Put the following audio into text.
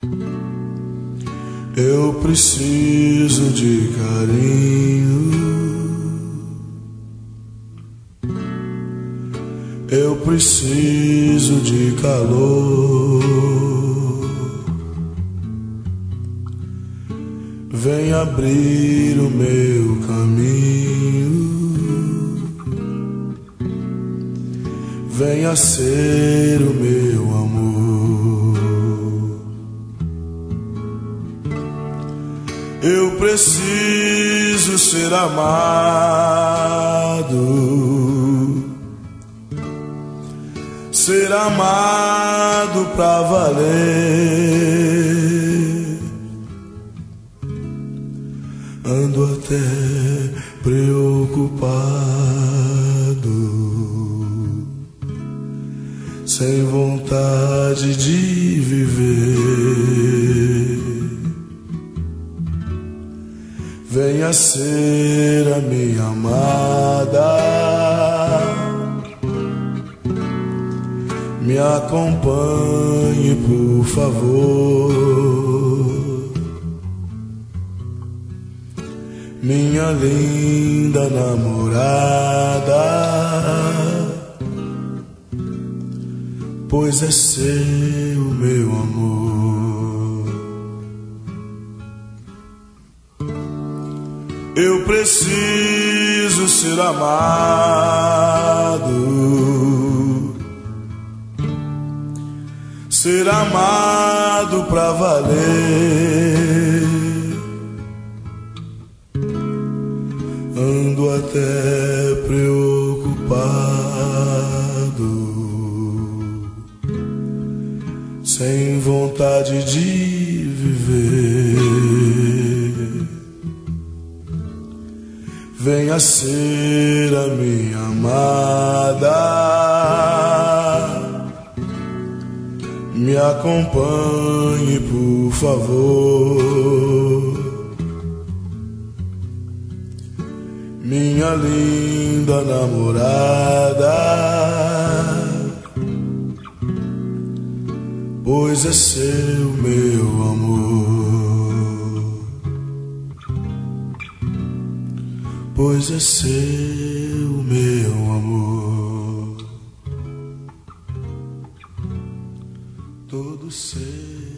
Eu preciso de carinho, eu preciso de calor. Vem abrir o meu caminho, venha ser o meu amor. Eu preciso ser amado pra valer. Ando até preocupado, sem vontade de viver. Venha ser a minha amada, me acompanhe, por favor. Minha linda namorada, pois é seu meu amor. Eu preciso ser amado pra valer. Ando até preocupado, sem vontade de viver. Venha ser a minha amada, me acompanhe, por favor. Minha linda namorada, pois é seu meu amor, pois é seu meu amor, todo seu.